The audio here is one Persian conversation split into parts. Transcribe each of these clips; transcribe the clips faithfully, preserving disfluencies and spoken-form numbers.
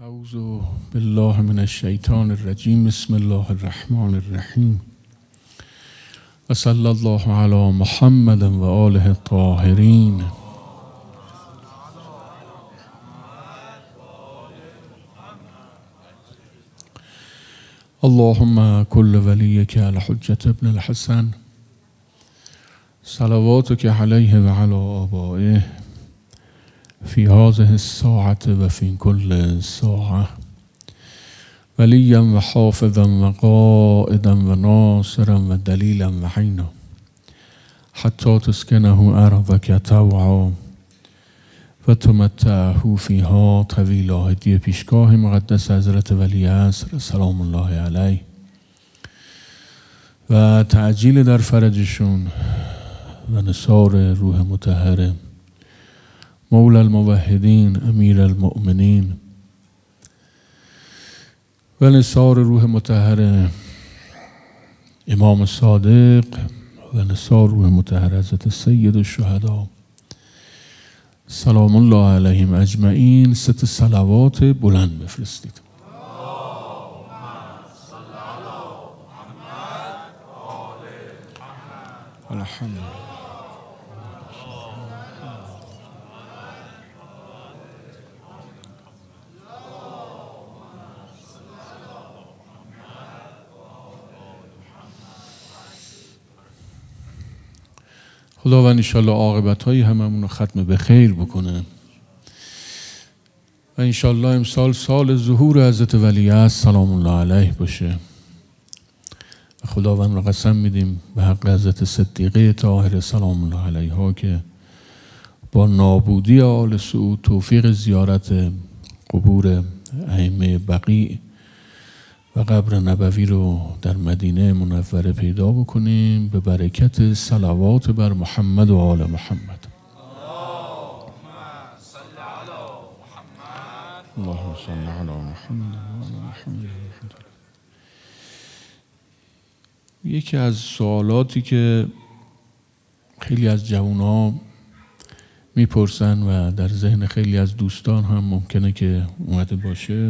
اعوذ بالله من الشیطان الرجیم. بسم الله الرحمن الرحیم. و صلی الله علی محمد و آله الطاهرین. اللهم كل وليك الحجة ابن الحسن صلواتك عليه وعلى آبائه في هذه الساعة وفي كل ساعة وليا وحافظا وقائدا وناصرا ودليلا وعينا حتى تسكنه أرضك طوعا وتمتعه فيها طويلا. هدیه پیشگاه مقدس حضرت ولی عصر سلام الله علیه و تعجیل در فرجشون و نثار روح مطهر مولا الموحدین امیر المؤمنین و نثار روح مطهر امام صادق و نثار روح مطهر حضرت سید الشهدا سلام الله علیهم اجمعین. ست صلوات بلند بفرستید. الحمدلله. خداوند انشالله عاقبت های هممون رو ختم به خیر بکنه و انشالله امسال سال ظهور حضرت ولی عصر سلام الله علیه باشه و خداوند رو قسم میدیم به حق حضرت صدیقه طاهره سلام الله علیها که با نابودی آل سعود توفیق زیارت قبور ائمه بقیع و قبر نبوی رو در مدینه منوره پیدا بکنیم به برکت صلوات بر محمد و آل محمد. اللهم صل علی محمد و آل محمد. یکی از سوالاتی که خیلی از جوان‌ها میپرسن و در ذهن خیلی از دوستان هم ممکنه که اومده باشه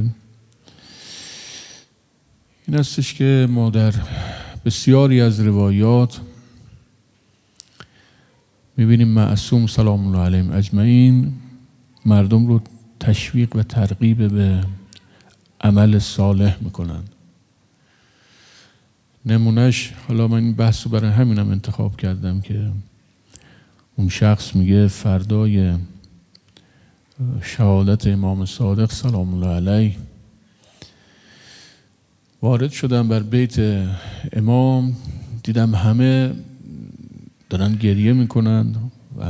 این هستش که ما در بسیاری از روایات میبینیم معصوم سلام الله علیهم اجمعین مردم رو تشویق و ترغیب به عمل صالح میکنن. نمونهش، حالا من این بحث رو برای همینم انتخاب کردم که اون شخص میگه فردای شهادت امام صادق سلام الله علیه وارد شدم بر بیت امام، دیدم همه دارن گریه میکنن و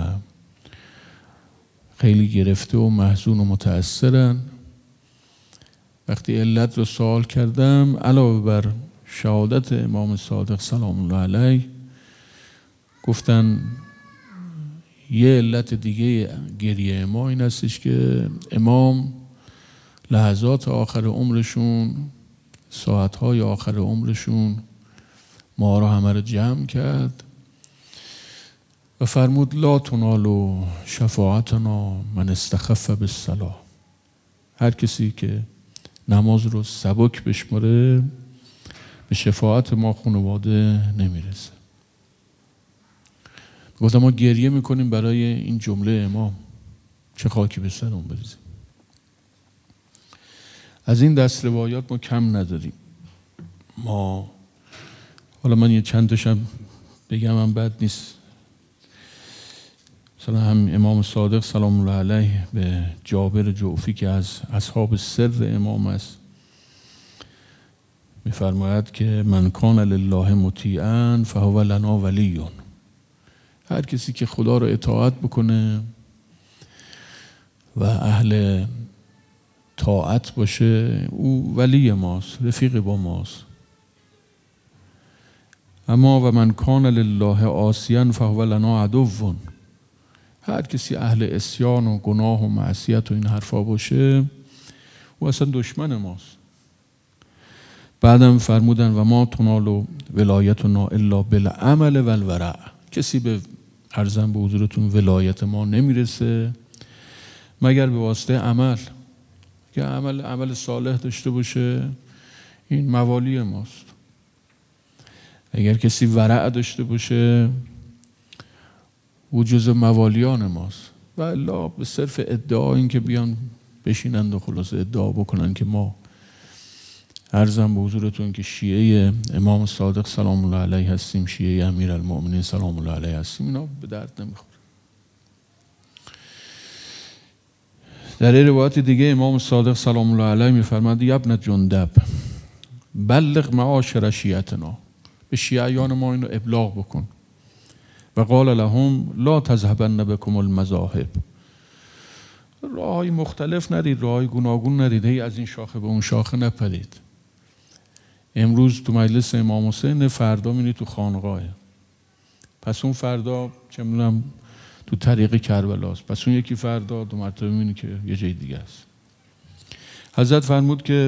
خیلی گرفته و محزون و متأثرن. وقتی علت رو سوال کردم علاوه بر شهادت امام صادق سلام الله علیه گفتن یه علت دیگه گریه ما این هستش که امام لحظات آخر عمرشون، ساعتهای آخر عمرشون ما را همه را جمع کرد و فرمود لا تنال شفاعتنا من استخف بالصلاة. هر کسی که نماز رو سبک بشماره به شفاعت ما خانواده نمیرسه. گفتم ما گریه میکنیم برای این جمله امام، چه خاکی به سر اون بریزیم. از این دست روایات ما کم نداریم. ما حالا من یه چند تاشم بگم هم بد نیست. مثلا هم امام صادق سلام الله علیه به جابر جعفی که از اصحاب سر امام است میفرماید که من کان لله مطیعا فهو لنا ولی. هر کسی که خدا رو اطاعت بکنه و اهل طاعت باشه او ولی ماست، رفیق با ماست. اما و من کان لله عاصیا فهو لنا عدو. هر کسی اهل عصیان و گناه و معصیت و این حرفا باشه او اصلا دشمن ماست. بعدم فرمودن و ما تنال ولایتنا الا بالعمل و الورع. کسی به عرضم به حضورتون ولایت ما نمیرسه مگر به واسطه عمل. که عمل عمل صالح داشته باشه این موالی ماست. اگر کسی ورع داشته باشه او جز موالیان ماست. و الا به صرف ادعا این که بیان بشینند و خلاص ادعا بکنن که ما عرضم به حضورتون که شیعه امام صادق سلام الله علیه هستیم، شیعه امیرالمؤمنین سلام الله علیه هستیم، اینا به درد نمیخوره. در روایت دیگه امام صادق سلام الله علیه میفرماد یا ابن جندب بلغ معاشر شیعتنا، به شیعیان ما اینو ابلاغ بکن. و قال لهم لا تذهبن بكم المذاهب، راههای مختلف نرید، راههای گوناگون نرید، هی از این شاخه به اون شاخه نپرید. امروز تو مجلس امام حسین، فردا می‌بینی تو خانقاهه، پس اون فردا چه می‌دونم تو طریق کربلاست، پس اون یکی فردا دو مرتبه می‌بینی که یه جای دیگه است. حضرت فرمود که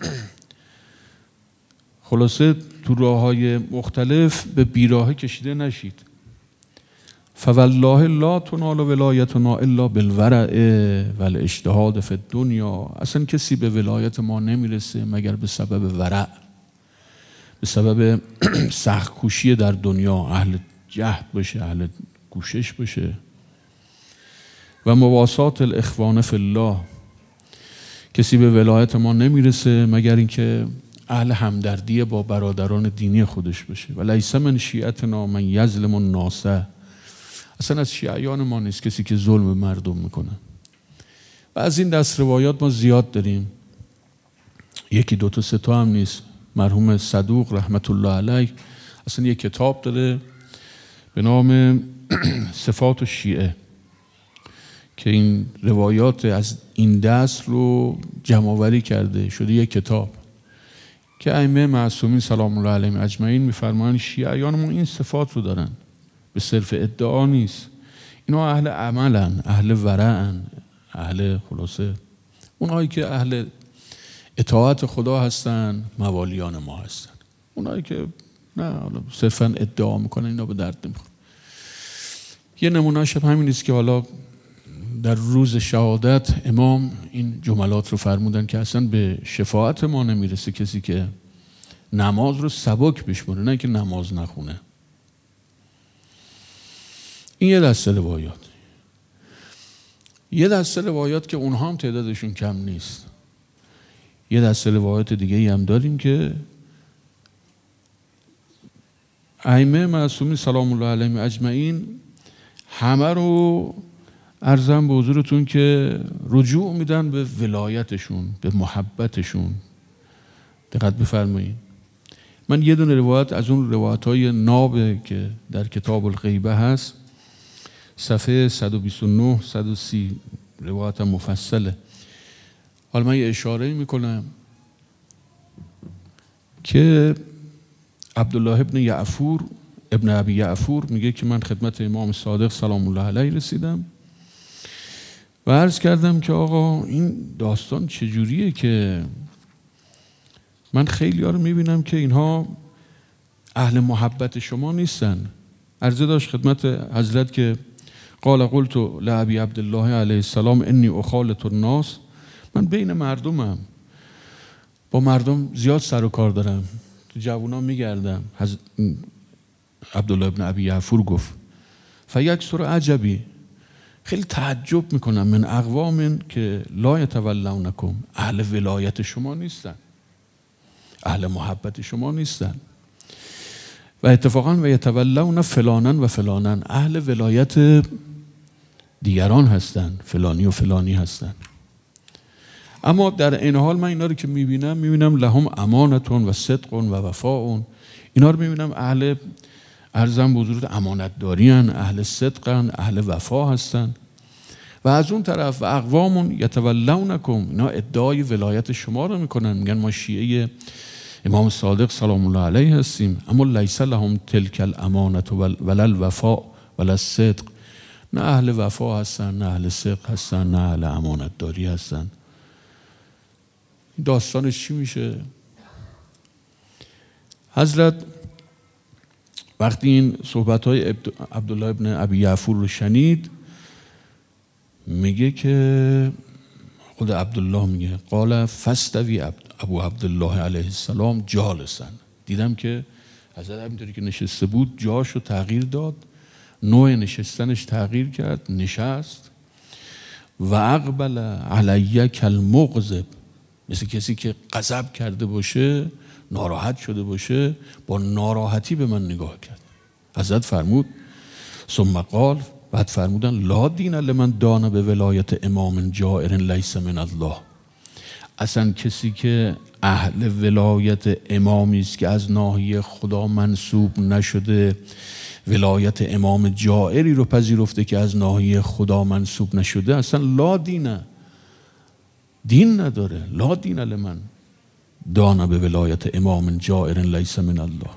خلاصه تو راههای مختلف به بیراهه کشیده نشید. فوالله لا تنال ولایتنا الا بالورع والاجتهاد فی الدنیا، اصلا کسی به ولایت ما نمیرسه مگر به سبب ورع، به سبب سخت کوشی در دنیا، اهل جهد باشه، اهل کوشش باشه. و مواسات الاخوان فی الله، کسی به ولایت ما نمیرسه مگر اینکه اهل همدردی با برادران دینی خودش باشه. و لیس من شیعتنا من یظلم الناس، اصلا از شیعیان ما نیست کسی که ظلم به مردم میکنه. و از این دست روایات ما زیاد داریم، یکی دو تا سه تا هم نیست. مرحوم صدوق رحمت الله علیه اصلا یک کتاب داره به نام صفات الشیعه که این روایات از این دست رو جمع‌آوری کرده، شده یک کتاب که ائمه معصومین سلام الله علیهم اجمعین میفرمایند شیعیان ما این صفات رو دارن، به صرف ادعا نیست. اینا اهل عملن، اهل ورعن، اهل خلاصه اونایی که اهل اطاعت خدا هستن موالیان ما هستن. اونایی که نه صرفا ادعا میکنن اینا به درد نمیخوره. یه نمونهش همین است که حالا در روز شهادت امام این جملات رو فرمودن که اصلا به شفاعت ما نمیرسه کسی که نماز رو سبک بشمونه، نه که نماز نخونه. این یه دسته روایات. یه دسته روایات که اونها هم تعدادشون کم نیست. یه دسته روایات دیگه ای هم داریم که ائمه معصومین سلام الله علیهم اجمعین همه رو عرضم به حضورتون که رجوع میدن به ولایتشون، به محبتشون. دقت بفرمایید. من یه دونه روایت از اون روایت‌های ناب که در کتاب الغیبه هست، صفحه صد و بیست و نه صد و سی روایت مفصله. حالا من یه اشاره میکنم که عبدالله ابن یعفور ابن ابی یعفور میگه که من خدمت امام صادق سلام الله علیه رسیدم و عرض کردم که آقا این داستان چجوریه که من خیلی ها رو میبینم که اینها اهل محبت شما نیستن. عرضه داشت خدمت حضرت که قال قلت لابی عبدالله علیه السلام انی اخالط الناس، من بین مردمم، با مردم زیاد سر و کار دارم، تو جوونا میگردم. عبدالله ابن ابی یعفور گفت فیکثر عجبی، خیلی تعجب میکنم من اقوام که لا یتولونکم، اهل ولایت شما نیستن، اهل محبت شما نیستن. و اتفاقا و یتولون فلانن و فلانن، اهل ولایت دیگران هستن، فلانی و فلانی هستن. اما در این حال من اینا رو که میبینم میبینم لهم امانتون و صدقون و وفاون، اینا رو میبینم اهل ارزم به حضورت امانت دارین، اهل صدقن، اهل وفا هستن. و از اون طرف و اقوامون یتولونکم، اینا ادعای ولایت شما رو میکنن، میگن ما شیعه امام صادق سلام الله علیه هستیم، اما لیس لهم تلک الامانت ولا الوفا ولا الصدق، نه اهل وفا هستن، نه اهل صدق هستن، نه اهل امانت داری هستن. داستانش چی میشه؟ حضرت وقتی این صحبت های عبدالله ابن ابی یعفور رو شنید، میگه که خود عبدالله میگه قال فاستوی ابو عبدالله علیه السلام جالسن، دیدم که حضرت همینطوری که نشسته بود جاشو تغییر داد، نوع نشستنش تغییر کرد، نشست و اقبل علیه کالمغضب، مثل کسی که غضب کرده باشه، ناراحت شده باشه، با ناراحتی به من نگاه کرد. حضرت فرمود ثم قال، بعد فرمودن لا دین لمن دان به ولایت امام جائر لیس من الله، اصلا کسی که اهل ولایت امامی است که از ناحیه خدا منسوب نشده، ولایت امام جائری رو پذیرفته که از ناحیه خدا منسوب نشده، اصلا لا دینه، دین نداره. لا دین لمن دان به ولایت امام جائر لیس من الله.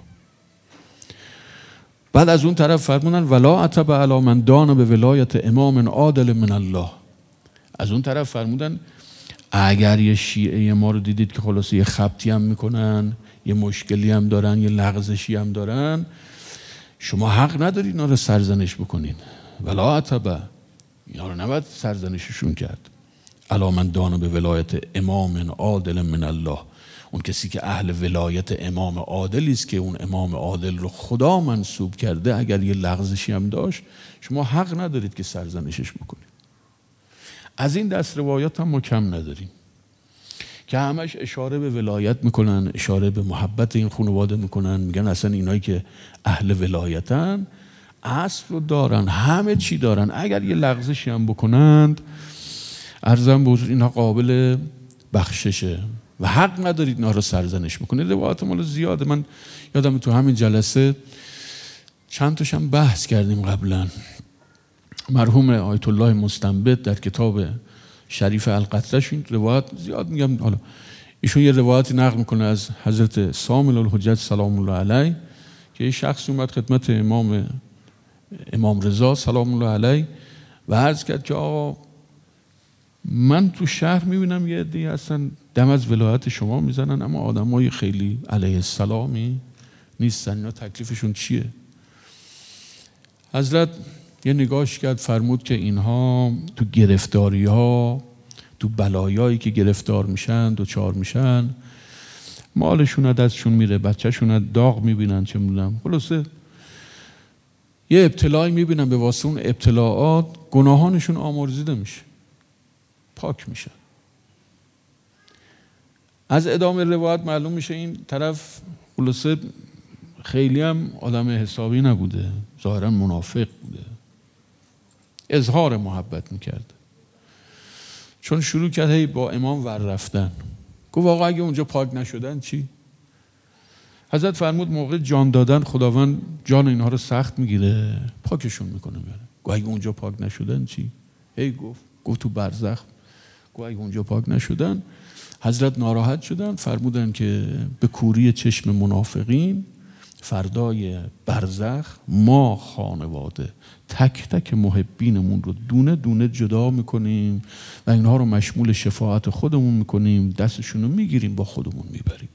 بعد از اون طرف فرمودن ولا عتب علی من دان به ولایت امام عادل من الله. از اون طرف فرمودن اگر یه شیعه ما رو دیدید که خلاصه یه خبطی هم میکنن، یه مشکلی هم دارن، یه لغزشی هم دارن، شما حق ندارید اینا رو سرزنش بکنید. ولا عتب، اینا رو نباید سرزنششون کرد. علی من دان به ولایت امام عادل من الله، اون کسی که اهل ولایت امام عادلی است که اون امام عادل رو خدا منسوب کرده، اگر یه لغزشی هم داشت شما حق ندارید که سرزنشش بکنید. از این دست روایات هم ما کم نداریم که همش اشاره به ولایت میکنن، اشاره به محبت این خانواده میکنن، میگن اصلا اینایی که اهل ولایتن اصل رو دارن، همه چی دارن، اگر یه لغزشی هم بکنند عرضم به حضور اینها قابل بخششه و حق ندارید اینا رو سرزنش بکنید. روایات مال زیاده، من یادم تو همین جلسه چند تاش هم بحث کردیم قبلا. مرحوم آیت الله مستنبط در کتاب شریف القطرش این روایت زیاد میگم، حالا ایشون یه روایتی نقل میکنه از حضرت سامل الحجت سلام الله علیه که یه شخص اومد خدمت امام امام رضا سلام الله علیه و عرض کرد که آقا من تو شهر میبینم یه عده‌ای هستن دم از ولایت شما میزنن اما آدمای خیلی علیه السلامی نیستن، اینا تکلیفشون چیه؟ حضرت یه نگاهش کرد فرمود که اینها تو گرفتاری ها، تو بلایایی که گرفتار میشن، دوچار میشن، مالشون از دستشون میره، بچهشون از داغ میبینن، چه میدونم، خلاصه یه ابتلایی میبینن، به واسه اون ابتلاعات گناهانشون آمرزیده میشه، پاک میشن. از ادامه روایت معلوم میشه این طرف خلاصه خیلی هم آدم حسابی نبوده، ظاهرا منافق بوده، اظهار محبت میکرد، چون شروع کرد هی با امام ور رفتن. گفت آقا اگه اونجا پاک نشدن چی؟ حضرت فرمود موقع جان دادن خداوند جان اینها رو سخت میگیره، پاکشون میکنه میاره. گفت اگه اونجا پاک نشدن چی؟ هی گفت گفت تو برزخ، گفت اگه اونجا پاک نشدن. حضرت ناراحت شدن، فرمودن که به کوری چشم منافقین فردای برزخ ما خانواده تک تک محبینمون رو دونه دونه جدا میکنیم و اینها رو مشمول شفاعت خودمون میکنیم، دستشون رو میگیریم با خودمون میبریم.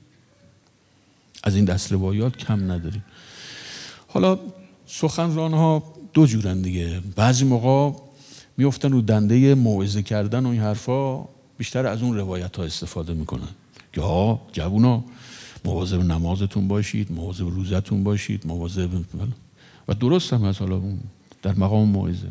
از این دست روایات کم نداریم. حالا سخنرانها دو جورن دیگه، بعضی موقع میافتن رو دنده موعظه کردن و این حرفا، بیشتر از اون روایت ها استفاده میکنن که ها جوونا مواظب نمازتون باشید، مواظب روزتون باشید، مواظب، و درست هم هست. حالا در مقام موعظه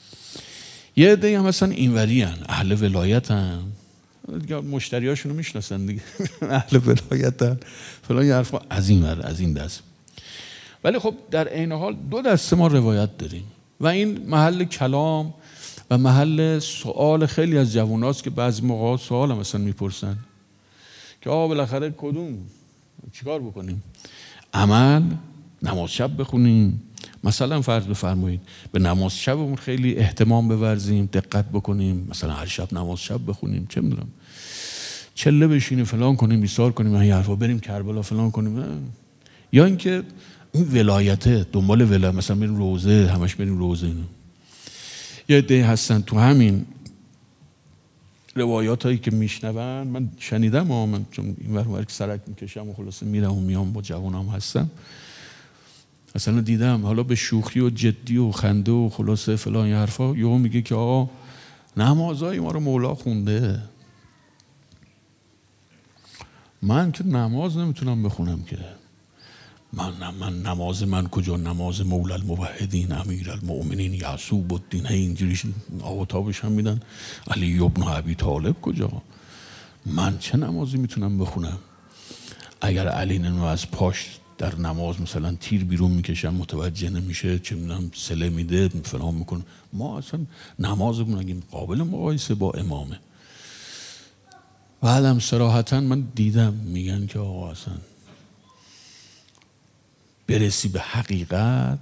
یه عده هم مثلا اینوری ان، اهل ولایت ان، دیگه مشتریاشون رو میشناسن دیگه اهل ولایت ان فلان حرفا، از این ور از این دست. ولی خب در عین حال دو دسته ما روایت داریم و این محل کلام و محل سوال خیلی از جواناست که بعضی موقع سوال هم مثلا میپرسن که آقا بالاخره کدوم چیکار بکنیم؟ عمل، نماز شب بخونیم، مثلا فرض بفرمایید به نماز شبمون خیلی اهتمام بورزیم، دقت بکنیم، مثلا هر شب نماز شب بخونیم، چه میدونم چله بشینیم فلان کنیم بیسار کنیم این حرفا، بریم کربلا فلان کنیم، یا اینکه این ولایته دنبال ولایت، مثلا بریم روزه، همش بریم روزه. اینو یه عده هستن تو همین روایات هایی که میشنون، من شنیدم ها، من چون این ور ور که سرک میکشم و خلاصه میرم و میام با جوانام هستم، اصلا دیدم حالا به شوخی و جدی و خنده و خلاصه فلان حرفا، یهو میگه که آقا نمازهای ما رو مولا خونده، من که نماز نمیتونم بخونم که. من من نماز من کجا؟ نماز مولا الموحدین امیر المؤمنین یعصوب الدین، اینجوریش آواتابش هم میدن. علی ابن ابی طالب کجا؟ من چه نمازی میتونم بخونم؟ اگر علی نمو از پاش در نماز مثلا تیر بیرون میکشم متوجه نمیشه، چه میدونم سله میده فلان میکنه. ما اصلا نمازمون اگه قابل مقایسه با امامه. بعدم صراحتا من دیدم میگن که آقا اصلا برسی به حقیقت،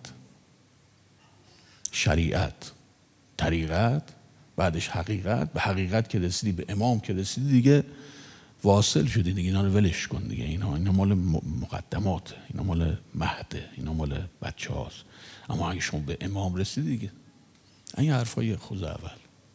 شریعت، طریقت، بعدش حقیقت. به حقیقت که رسیدی، به امام که رسیدی، دیگه واصل شدی دیگه. اینا رو ولش کن دیگه. اینا اینا مال مقدمات، اینا مال مهده، اینا مال بچه هاست. اما اگه شما به امام رسیدی دیگه، این حرفای خوز اول.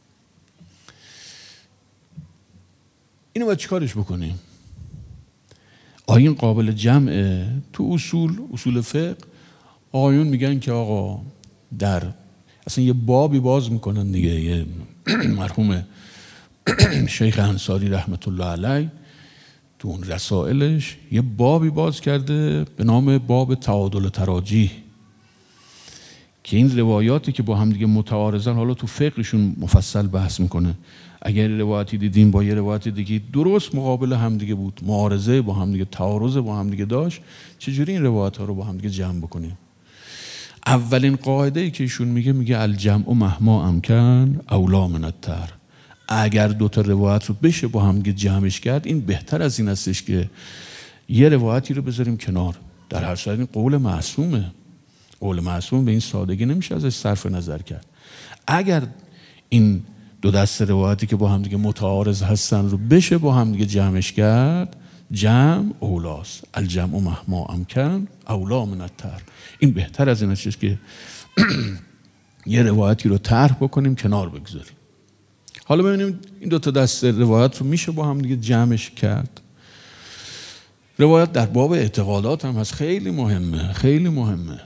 اینو باید چیکارش بکنیم؟ آیا این قابل جمعه؟ تو اصول اصول فقه آقایون میگن که آقا در اصلا یه بابی باز میکنن دیگه. یه مرحوم شیخ انصاری رحمت الله علیه تو اون رسائلش یه بابی باز کرده به نام باب تعادل و تراجیح، که این روایاتی که با هم دیگه متعارضن، حالا تو فقهشون مفصل بحث میکنه. اگر روایتی دیدیم با یه روایت دیگه درست مقابل هم دیگه بود، معارضه با هم دیگه، تعارض با هم دیگه داشت، چجوری این روایت ها رو با هم دیگه جمع بکنیم؟ اولین قاعده ای که ایشون میگه میگه الجمع مهما امکن اولا من التر. اگر دو تا روایت رو بشه با هم دیگه جمعش کرد، این بهتر از این هستش که یه روایتی رو بذاریم کنار. در هر صورت این قول معصومه. قول معصوم به این سادگی نمیشه ازش صرف نظر کرد. اگر این دو دسته روایتی که با هم دیگه متعارض هستن رو بشه با هم دیگه جمعش کرد، جمع اولاست. الجمع مهما امکن اولا من التر. این بهتر از این هستش که یه روایتی رو طرح بکنیم کنار بگذاریم. حالا ببینیم این دو تا دسته روایت رو میشه با هم دیگه جمعش کرد. روایت در باب اعتقادات هم هست، خیلی مهمه، خیلی مهمه.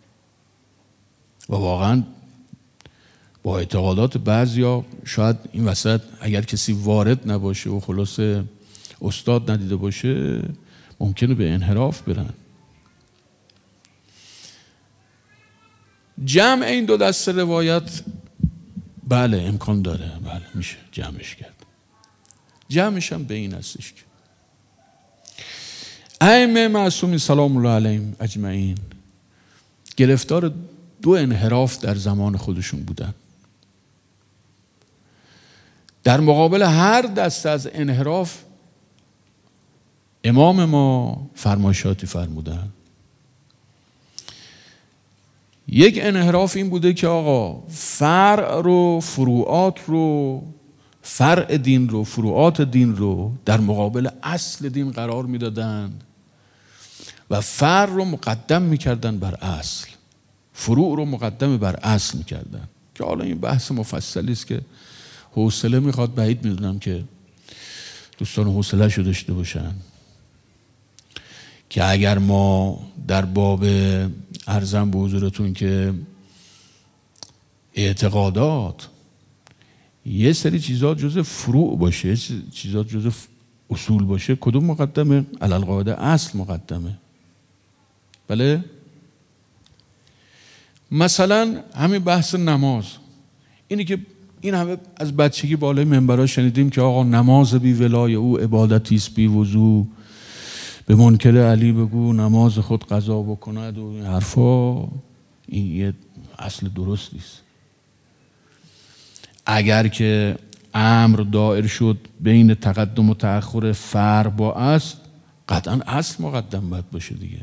و واقعا با اعتقادات بعضیا شاید این وسط اگر کسی وارد نباشه و خلاصه استاد ندیده باشه ممکنه به انحراف برن. جمع این دو دسته روایت بله امکان داره، بله میشه جمعش کرد. جمعش هم به این هستش که ائمه معصومین سلام الله علیهم اجمعین گرفتار دو انحراف در زمان خودشون بودن. در مقابل هر دسته از انحراف امام ما فرمایشاتی فرمودن. یک انحراف این بوده که آقا فرع رو، فروعات رو، فرع دین رو، فروعات دین رو در مقابل اصل دین قرار میدادن و فرع رو مقدم میکردن بر اصل، فروع رو مقدم بر اصل میکردن. که حالا این بحث مفصلی است که حوصله میخواد، بعید میدونم که دوستان حوصله شو داشته باشن. که اگر ما در باب عرضم به حضورتون که اعتقادات یه سری چیزات جزء فروع باشه، یه چیزات جزء اصول باشه، کدوم مقدمه؟ علالقاعده اصل مقدمه. بله؟ مثلا همین بحث نماز، اینی که این همه از بچگی بالای منبرها شنیدیم که آقا نماز بی ولای او عبادتی است بی وضو، به منکر علی بگو نماز خود قضا بکند و این حرفا. این یه اصل درست نیست. اگر که امر دایر شد بین تقدم و تأخر فرع با اصل، قطعا اصل مقدم باید باشه دیگه.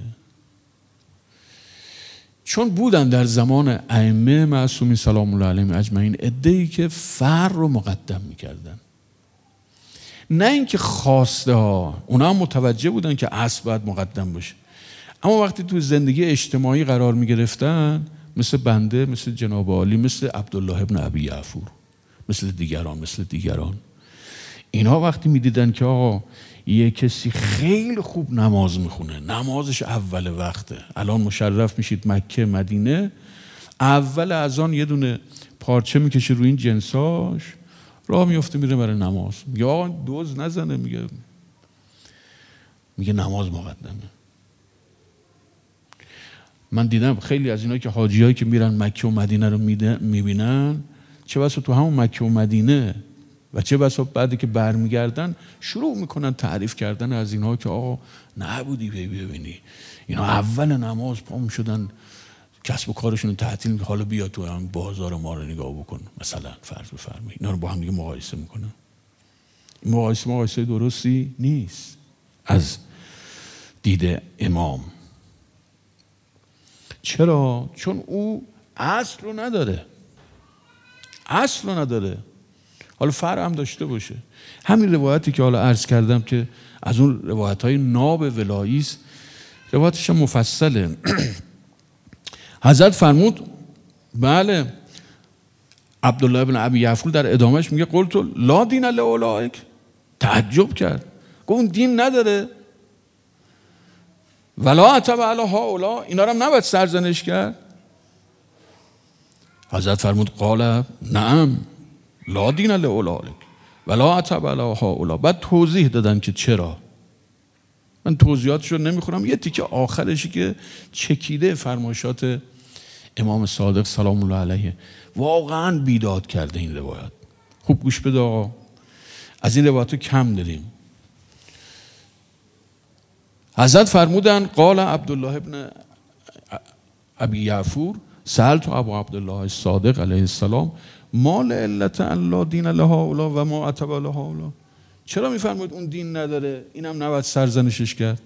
چون بودن در زمان ائمه معصومین سلام الله علیهم اجمعین عده‌ای که فرع رو مقدم میکردن، نه اینکه خواسته ها، اونا هم متوجه بودن که اصل باید مقدم باشه، اما وقتی تو زندگی اجتماعی قرار میگرفتن، مثل بنده، مثل جناب عالی، مثل عبدالله ابن ابی یعفور، مثل دیگران مثل دیگران اینها وقتی میدیدن که آقا یه کسی خیلی خوب نماز میخونه، نمازش اول وقته، الان مشرف میشید مکه مدینه، اول اذان یه دونه پارچه میکشه روی این جنساش، راه میفته میره برای نماز. میگه آقا دوز نزنه، میگه میگه نماز مقدمه. من دیدم خیلی از اینا که حاجیایی که میرن مکه و مدینه رو میبینن، چه بسا تو همون مکه و مدینه و چه بسا بعدی که برمیگردن شروع میکنن تعریف کردن از اینها که آقا نبودی ببینی اینا اول نماز پا میشدن کسب و کارشون رو تعطیل، حالا بیا تو هم بازار ما رو نگاه بکن مثلا، فرض بفرمایید. اینا رو با هم دیگه مقایسه میکنن. مقایسه مقایسه درستی نیست از دید امام. چرا؟ چون او اصل رو نداره، اصل رو نداره. حالا فرع هم داشته باشه. همین روایتی که حالا عرض کردم که از اون روایت های ناب ولایی است، روایتش هم مفصله. حضرت فرمود بله، عبدالله ابن ابی یعفور در ادامهش میگه قلت لا دین لأولئک، تعجب کرد، گفت اون دین نداره؟ ولا عتب علی هؤلاء، اینا رو هم نباید سرزنش کرد؟ حضرت فرمود قال نعم لا دین لأولئک ولا عتب علی هؤلاء. بعد توضیح دادن که چرا. من توضیحاتشو نمیخورم، یه تیکه آخرشی که چکیده فرمایشات امام صادق سلام الله علیه، واقعا بیداد کرده این روایت. خوب گوش بده آقا، از این روایت کم داریم. حضرت فرمودن قال عبدالله ابن ابی یعفور سألت ابو عبدالله الصادق علیه السلام ما لعلت ان لا دین لهؤلاء و ما عتب لهؤلاء. چرا میفرمود اون دین نداره، اینم نباید سرزنشش کرد؟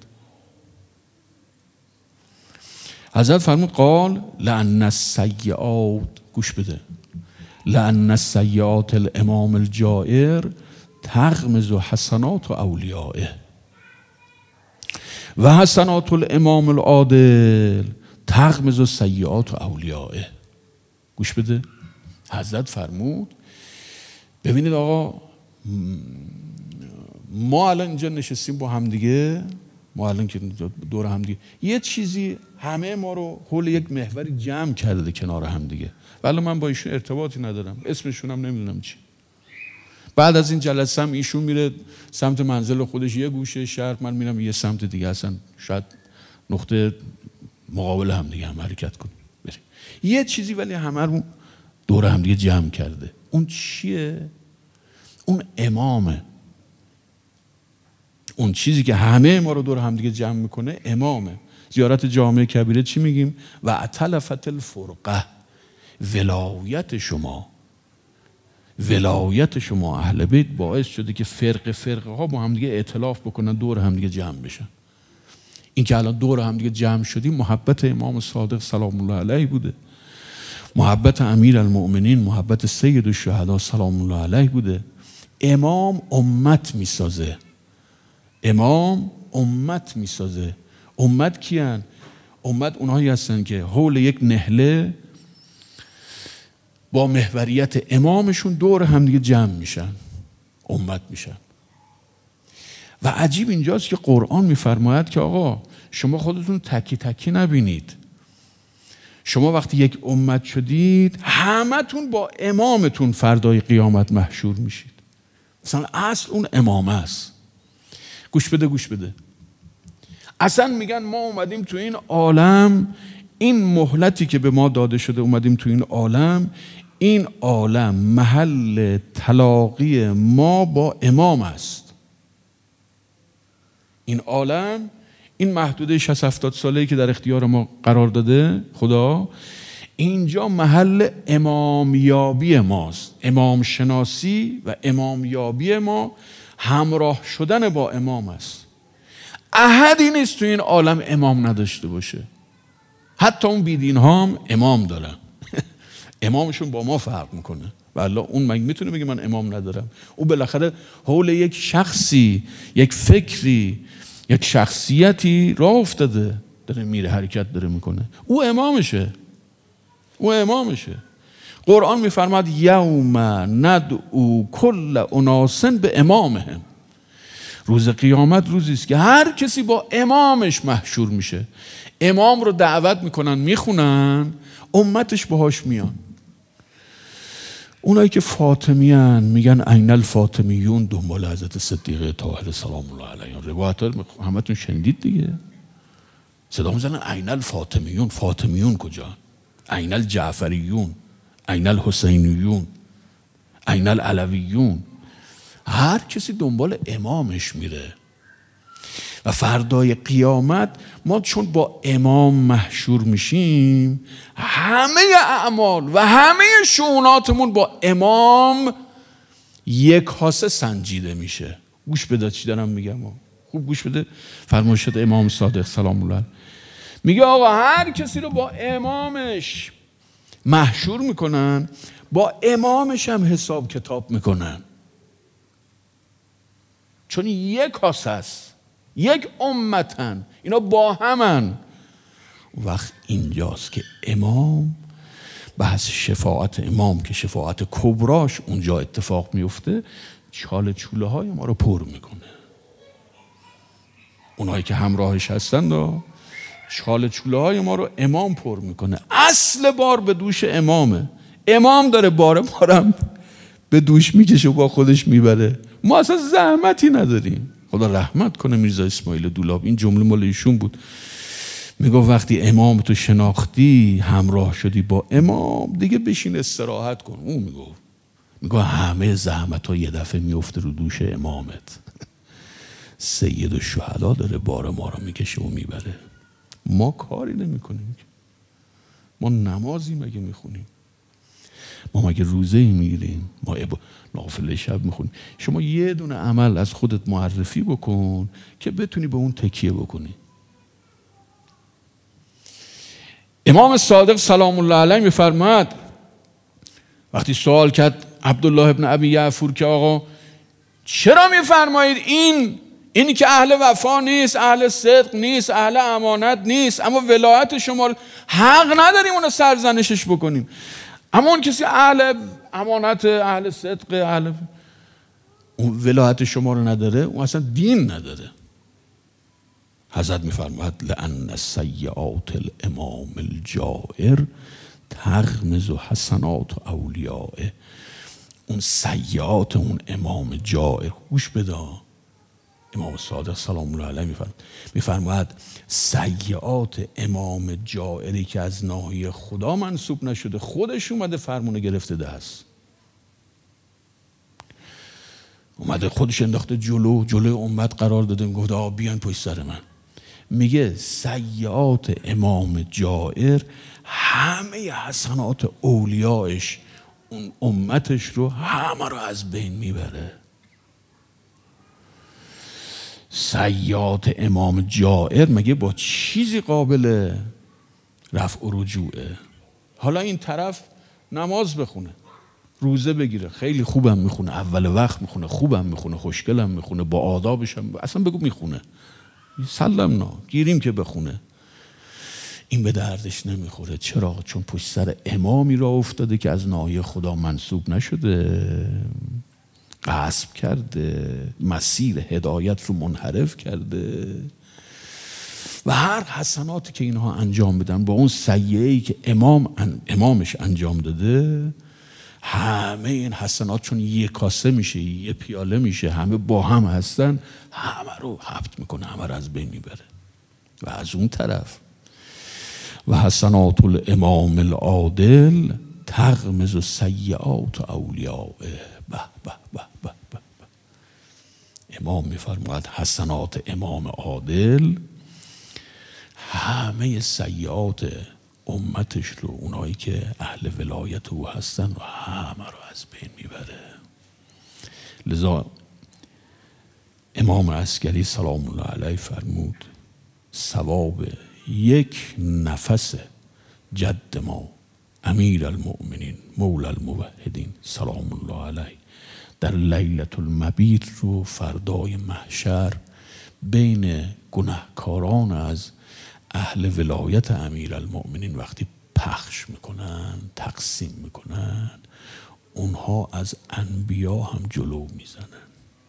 حضرت فرمود قال لأن السیئات، گوش بده، لأن السیئات الامام الجائر تغمز حسنات اولیائه و حسنات الامام العادل تغمز سیئات اولیائه. گوش بده، حضرت فرمود ببینید آقا، ما الان اینجا نشستیم با همدیگه، ما الان که دور همدیگه یه چیزی همه ما رو حول یک محوری جمع کرده کنار همدیگه، ولی من با ایشون ارتباطی ندارم، اسمشون هم نمیدونم چی. بعد از این جلسه هم ایشون میره سمت منزل خودش یه گوشه شهر، من میرم یه سمت دیگه، اصلا شاید نقطه مقابل هم دیگه هم حرکت کنیم بریم. یه چیزی ولی همه رو دور هم دیگه جمع کرده. اون چیه؟ اون امامه. اون چیزی که همه ما رو دور هم دیگه جمع میکنه امامه. زیارت جامع کبیره چی میگیم؟ و اتلفت الفرقه، ولایت شما، ولایت شما اهل بیت باعث شده که فرق فرقه ها با هم دیگه ائتلاف بکنن، دور هم دیگه جمع بشن. این که الان دور هم دیگه جمع شدیم محبت امام صادق سلام الله علیه بوده، محبت امیر المؤمنین، محبت سید الشهدا سلام الله علیه بوده. امام امت میسازه، امام امت میسازه. امت کیان؟ امت اونهایی هستن که حول یک نهله با محوریت امامشون دور همدیگه جمع میشن، امت میشن. و عجیب اینجاست که قرآن میفرماید که آقا شما خودتون تکی تکی نبینید، شما وقتی یک امت شدید همتون با امامتون فردای قیامت محشور میشید. مثلا اصل اون امامه است. گوش بده گوش بده، اصلا میگن ما اومدیم تو این عالم، این مهلتی که به ما داده شده اومدیم تو این عالم، این عالم محل تلاقی ما با امام است. این عالم، این محدوده شصت هفتاد ساله‌ای که در اختیار ما قرار داده خدا، اینجا محل امامیابی ماست. امام شناسی و امامیابی ما همراه شدن با امام است. احدی نیست تو این عالم امام نداشته باشه. حتی اون بیدین ها هم امام دارن. امامشون با ما فرق میکنه. والله اون مگه میتونه بگه من امام ندارم؟ او بالاخره حول یک شخصی، یک فکری، یک شخصیتی راه افتاده، داره میره، حرکت داره میکنه. او امامشه، او امامشه. قرآن میفرماد یوم ندعو کل اناس به امامهم. روز قیامت روزی است که هر کسی با امامش محشور میشه. امام رو دعوت میکنن، میخونن، امتش باهاش میان. اونایی که فاطمیان میگن عین الفاطمیون دنبال حضرت صدیقه طاهره سلام الله علیها. روایت ها همتون شنیدید دیگه. صدا میزنن عین الفاطمیون. فاطمیون کجا؟ عین الجعفریون، عین الحسینیون، عین العلویون. هر کسی دنبال امامش میره و فردای قیامت ما چون با امام محشور میشیم، همه اعمال و همه شؤوناتمون با امام یک کاسه سنجیده میشه. گوش بده چی دارم میگم، خوب گوش بده. فرمایشات امام صادق سلام الله علیه میگه آقا هر کسی رو با امامش محشور میکنن، با امامش هم حساب کتاب میکنن، چون یک کاسه است، یک امتن، اینا با همن. وقت اینجاست که امام، بحث شفاعت امام که شفاعت کبراش اونجا اتفاق میفته، چاله چوله های ما رو پر میکنه. اونایی که همراهش هستن دا چاله چوله های ما رو امام پر میکنه. اصل بار به دوش امامه. امام داره بار ما رو به دوش میکشه و با خودش میبره. ما اصلا زحمتی نداریم. خدا رحمت کنه میرزا اسماعیل دولاب، این جمله مال ایشون بود. میگه وقتی امام تو شناختی، همراه شدی با امام، دیگه بشین استراحت کن. اون میگه میگه همه زحمت ها یه دفعه میفته رو دوش امامت. سید الشهدا داره بار ما رو میکشه و میبره. ما کاری نمی کنیم. ما نمازی مگه میخونیم؟ ما مگه روزه میگیریم؟ ما نافله شب میخونیم؟ شما یه دونه عمل از خودت معرفی بکن که بتونی به اون تکیه بکنی. امام صادق سلام الله علیه میفرماد وقتی سوال کرد عبدالله ابن ابی یعفور که آقا چرا میفرمایید این اینی که اهل وفا نیست، اهل صدق نیست، اهل امانت نیست، اما ولایت شما حق نداریم اونو سرزنشش بکنیم، اما اون کسی اهل امانت، اهل صدق، اهل اون ولایت شما رو نداره، اون اصلا دین نداره. حضرت میفرماید لأن سیئات الامام الجائر تغمز حسنات اولیائه. اون سیئات اون امام جائر، گوش بده، امام صادق سلام الله علیه میفرماید میفرماید سیئات امام جائری که از ناحیه خدا منسوب نشده، خودش اومده فرمونه گرفته دست، اومده خودش انداخته جلو جلوی امت قرار داده، میگفت آقا بیان پشت سر من. میگه سیئات امام جائر همه حسنات اولیاش، اون امتش رو همه رو از بین میبره. سیئات امام جائر مگه با چیزی قابل رفع و رجوعه؟ حالا این طرف نماز بخونه، روزه بگیره، خیلی خوبم میخونه، اول وقت میخونه، خوبم میخونه، خوشگلم میخونه، با آدابش هم اصلا بگو میخونه، سلمنا گیریم که بخونه، این به دردش نمیخوره. چرا؟ چون پشت سر امامی را افتاده که از ناحیه خدا منسوب نشده، غصب کرده، مسیر هدایت رو منحرف کرده و هر حسناتی که اینها انجام بدن با اون سیئه‌ای که امام امامش انجام داده، همه این حسنات چون یه کاسه میشه، یه پیاله میشه، همه با هم هستن، همه رو حبط میکنه، همه رو از بین میبره. و از اون طرف و حسنات الامام العادل تغمز سیئات اولیائه. به به به به به. امام میفرماید حسنات امام عادل همه سیئات امتش رو، اونایی که اهل ولایت او هستن و همه رو از بین میبره. لذا امام عسکری سلام الله علیه فرمود ثواب یک نفس جد ما امیر المؤمنین مولا الموحدین سلام الله علیه در لیلة المبیت رو فردای محشر بین گناهکاران از اهل ولایت امیر المؤمنین وقتی پخش میکنن، تقسیم میکنن، اونها از انبیا هم جلو میزنن.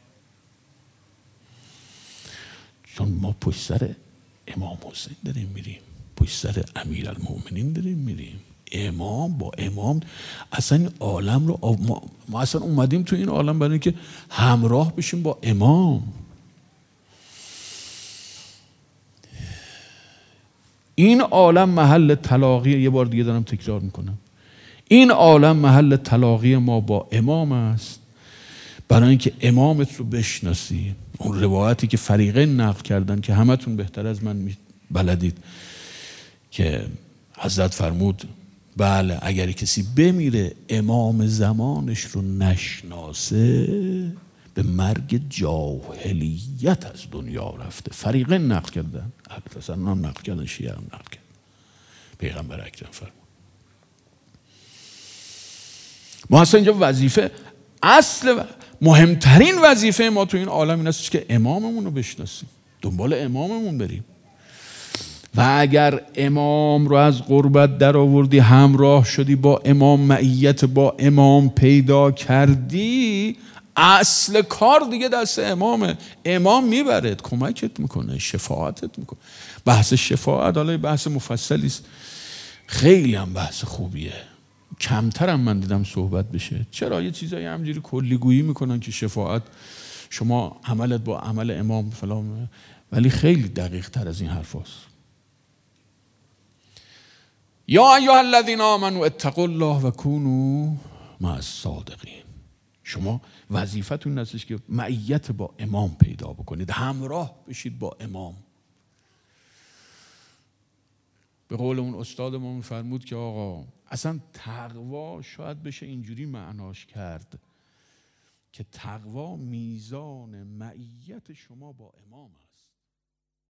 چون ما پشت سر امام حسین داریم میریم، پشت سر امیر المؤمنین داریم میریم. امام با امام اصلا این عالم رو ما, ما اصلا اومدیم تو این عالم برای اینکه همراه بشیم با امام. این عالم محل تلاقی، یه بار دیگه دارم تکرار میکنم، این عالم محل تلاقی ما با امام است. برای اینکه امامت رو بشناسی، اون روایتی که فریقین نقل کردن که همتون بهتر از من بلدید که حضرت فرمود بله اگر کسی بمیره امام زمانش رو نشناسه به مرگ جاهلیت از دنیا رفته. فریقین نقل کردن، اهل حسن هم نقل کردن، شیعه هم نقل کردن، پیغمبر اکرم فرمود. ما اصلا اینجا وظیفه، اصل مهمترین وظیفه ما تو این عالم این است که اماممون رو بشناسیم، دنبال اماممون بریم. و اگر امام رو از غربت در آوردی، همراه شدی با امام، معیت با امام پیدا کردی، اصل کار دیگه دست امامه. امام میبرد، کمکت میکنه، شفاعتت میکنه. بحث شفاعت حالا بحث مفصلی است، خیلی هم بحث خوبیه، کمتر هم من دیدم صحبت بشه. چرا یه چیزایی همجوری کلیگویی میکنن که شفاعت شما عملت با عمل امام فلان، ولی خیلی دقیق تر از این حرف هست. یا ایها الذین آمنوا اتقوا الله و کونوا مع الصادقین. شما وظیفتون هستش که معیت با امام پیدا بکنید، همراه بشید با امام. به قول اون استادمون فرمود که آقا اصلا تقوا شاید بشه اینجوری معناش کرد که تقوا میزان معیت شما با امام است.